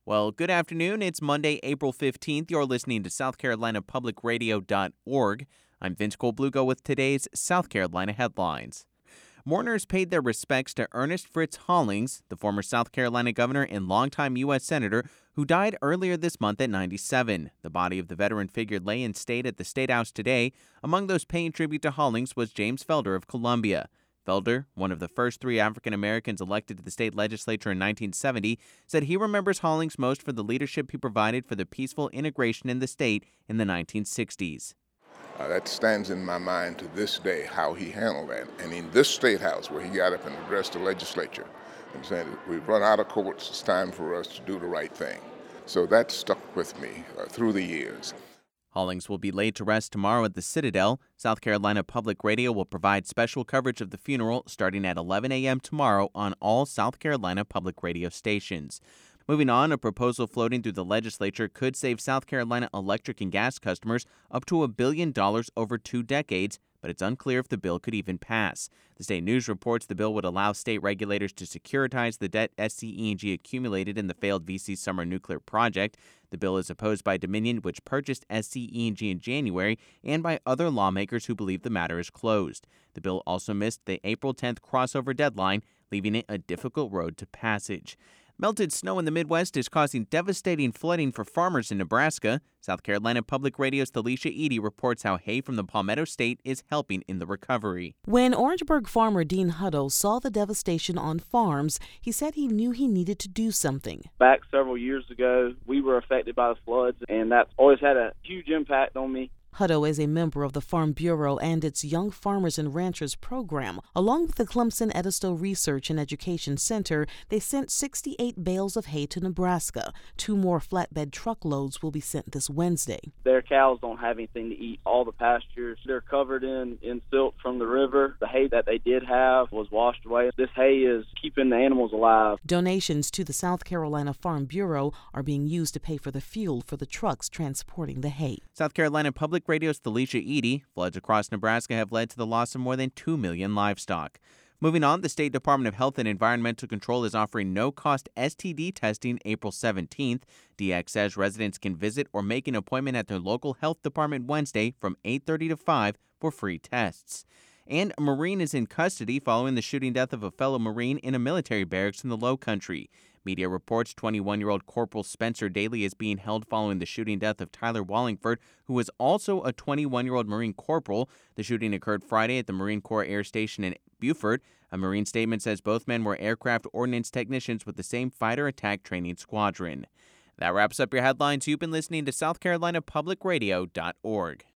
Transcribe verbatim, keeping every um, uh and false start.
Well, good afternoon. It's Monday, April fifteenth. You're listening to South Carolina Public Radio dot org. I'm Vince Colblugo with today's South Carolina headlines. Mourners paid their respects to Ernest Fritz Hollings, the former South Carolina governor and longtime U S senator who died earlier this month at ninety-seven. The body of the veteran figure lay in state at the State House today. Among those paying tribute to Hollings was James Felder of Columbia. Felder, one of the first three African Americans elected to the state legislature in nineteen seventy, said he remembers Hollings most for the leadership he provided for the peaceful integration in the state in the nineteen sixties. Uh, that stands in my mind to this day, how he handled that. And in this State House, where he got up and addressed the legislature and said, we've run out of courts, it's time for us to do the right thing. So that stuck with me uh, through the years. Hollings will be laid to rest tomorrow at the Citadel. South Carolina Public Radio will provide special coverage of the funeral starting at eleven a.m. tomorrow on all South Carolina public radio stations. Moving on, a proposal floating through the legislature could save South Carolina electric and gas customers up to a billion dollars over two decades, but it's unclear if the bill could even pass. The State News reports the bill would allow state regulators to securitize the debt S C E and G accumulated in the failed V C Summer nuclear project. The bill is opposed by Dominion, which purchased S C E and G in January, and by other lawmakers who believe the matter is closed. The bill also missed the April tenth crossover deadline, leaving it a difficult road to passage. Melted snow in the Midwest is causing devastating flooding for farmers in Nebraska. South Carolina Public Radio's Talisha Edie reports how hay from the Palmetto State is helping in the recovery. When Orangeburg farmer Dean Hutto saw the devastation on farms, he said he knew he needed to do something. Back several years ago, we were affected by the floods, and that's always had a huge impact on me. Hutto is a member of the Farm Bureau and its Young Farmers and Ranchers program. Along with the Clemson Edisto Research and Education Center, they sent sixty-eight bales of hay to Nebraska. Two more flatbed truckloads will be sent this Wednesday. Their cows don't have anything to eat. All the pastures, they're covered in, in silt from the river. The hay that they did have was washed away. This hay is keeping the animals alive. Donations to the South Carolina Farm Bureau are being used to pay for the fuel for the trucks transporting the hay. South Carolina Public Radio's Talisha Edie. Floods across Nebraska have led to the loss of more than two million livestock. Moving on, the State Department of Health and Environmental Control is offering no-cost S T D testing April seventeenth. D X says residents can visit or make an appointment at their local health department Wednesday from eight thirty to five for free tests. And a Marine is in custody following the shooting death of a fellow Marine in a military barracks in the Low Country. Media reports twenty-one-year-old Corporal Spencer Daly is being held following the shooting death of Tyler Wallingford, who was also a twenty-one-year-old Marine corporal. The shooting occurred Friday at the Marine Corps Air Station in Beaufort. A Marine statement says both men were aircraft ordnance technicians with the same fighter attack training squadron. That wraps up your headlines. You've been listening to South Carolina Public Radio dot org.